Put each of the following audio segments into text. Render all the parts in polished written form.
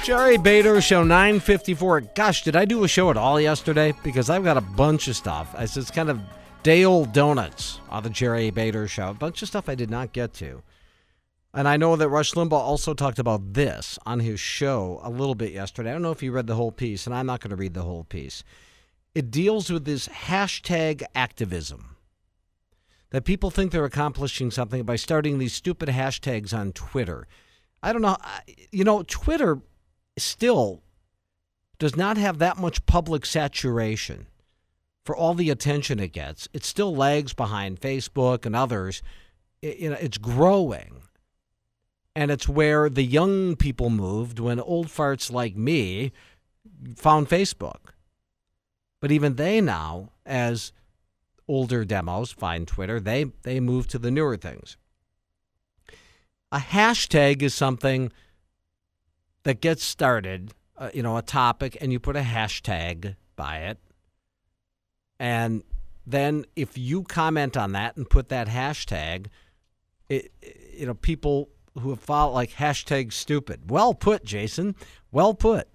Jerry Bader Show 954. Gosh, did I do a show at all yesterday? Because I've got a bunch of stuff. It's kind of day-old donuts on the Jerry Bader Show. A bunch of stuff I did not get to. And I know that Rush Limbaugh also talked about this on his show a little bit yesterday. I don't know if you read the whole piece, and I'm not going to read the whole piece. It deals with this hashtag activism. That people think they're accomplishing something by starting these stupid hashtags on Twitter. I don't know. Twitter still does not have that much public saturation for all the attention it gets. It still lags behind Facebook and others. It's growing. And it's where the young people moved when old farts like me found Facebook. But even they now, as older demos find Twitter, they move to the newer things. A hashtag is something that gets started, a topic, and you put a hashtag by it. And then if you comment on that and put that hashtag, people who have followed like hashtag stupid. Well put, Jason. Well put.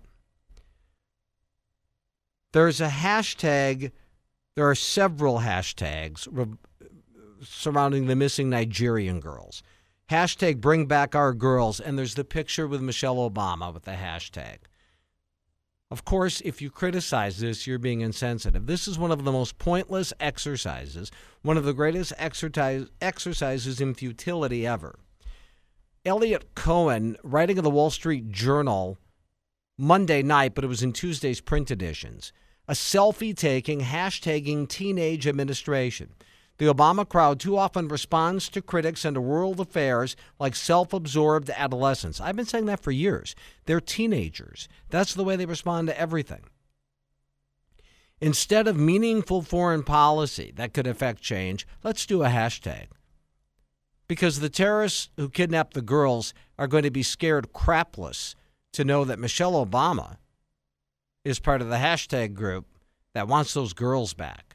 There's a hashtag. There are several hashtags surrounding the missing Nigerian girls. Hashtag bring back our girls, and there's the picture with Michelle Obama with the hashtag. Of course, if you criticize this, you're being insensitive. This is one of the most pointless exercises, one of the greatest exercises in futility ever. Elliot Cohen, writing in the Wall Street Journal Monday night, but it was in Tuesday's print editions, a selfie-taking, hashtagging teenage administration. The Obama crowd too often responds to critics and to world affairs like self-absorbed adolescents. I've been saying that for years. They're teenagers. That's the way they respond to everything. Instead of meaningful foreign policy that could affect change, let's do a hashtag. Because the terrorists who kidnapped the girls are going to be scared crapless to know that Michelle Obama is part of the hashtag group that wants those girls back.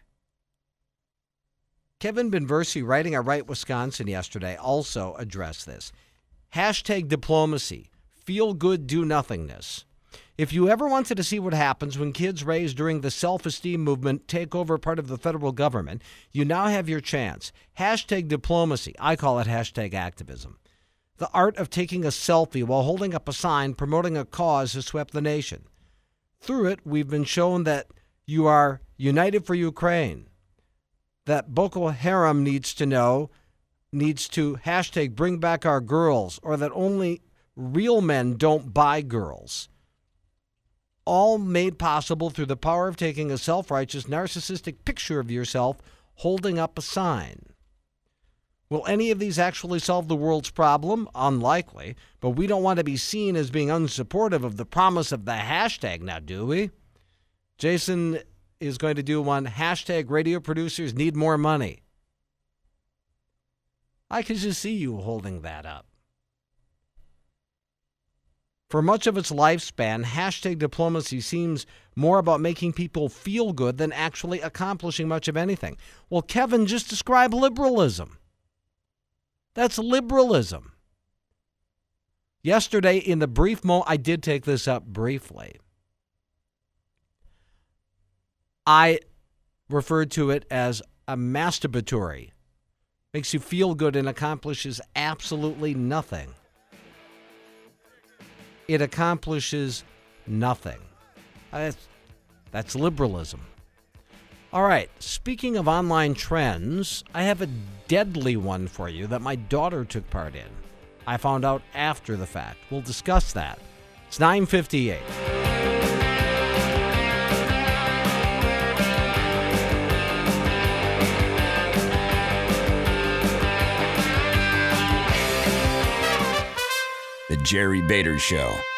Kevin Benversi, writing at Right Wisconsin yesterday, also addressed this. Hashtag diplomacy, feel good, do nothingness. If you ever wanted to see what happens when kids raised during the self-esteem movement take over part of the federal government, you now have your chance. Hashtag diplomacy. I call it hashtag activism. The art of taking a selfie while holding up a sign promoting a cause has swept the nation. Through it, we've been shown that you are united for Ukraine, that Boko Haram needs to hashtag bring back our girls, or that only real men don't buy girls. All made possible through the power of taking a self-righteous, narcissistic picture of yourself holding up a sign. Will any of these actually solve the world's problem? Unlikely, but we don't want to be seen as being unsupportive of the promise of the hashtag now, do we? Jason is going to do one, hashtag radio producers need more money. I could just see you holding that up. For much of its lifespan, hashtag diplomacy seems more about making people feel good than actually accomplishing much of anything. Well, Kevin just described liberalism. That's liberalism. Yesterday, in the brief moment, I did take this up briefly. I referred to it as a masturbatory. Makes you feel good and accomplishes absolutely nothing. It accomplishes nothing. That's liberalism. All right, speaking of online trends, I have a deadly one for you that my daughter took part in. I found out after the fact. We'll discuss that. It's 9:58. The Jerry Bader Show.